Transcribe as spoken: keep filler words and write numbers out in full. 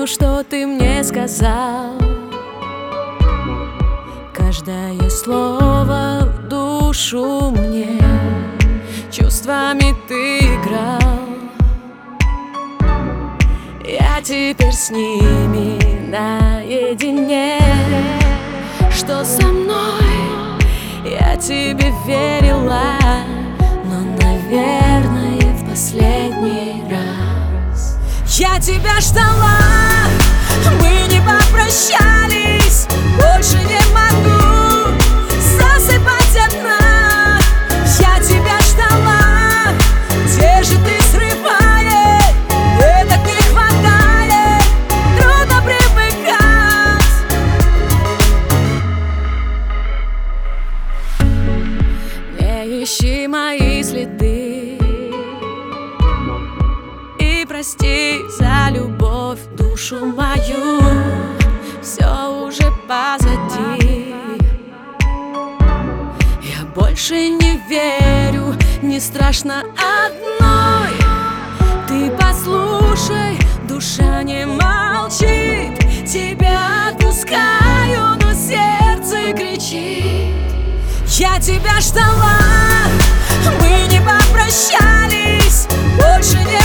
помню, что ты мне сказал. Каждое слово в душу мне, чувствами ты играл. Я теперь с ними наедине. Что со мной? Я тебе верила, но, наверное, в последний раз. Я тебя ждала, мы не попрощались. Больше не могу засыпать одна. Я тебя ждала, где же ты, срывает? Мне так не хватает, трудно привыкать. Не ищи мои следы и прости за любовь душу мою. Все уже позади. Я больше не верю, не страшно одной. Ты послушай, душа не молчит. Тебя отпускаю, но сердце кричит. Я тебя ждала, мы не попрощались. Больше не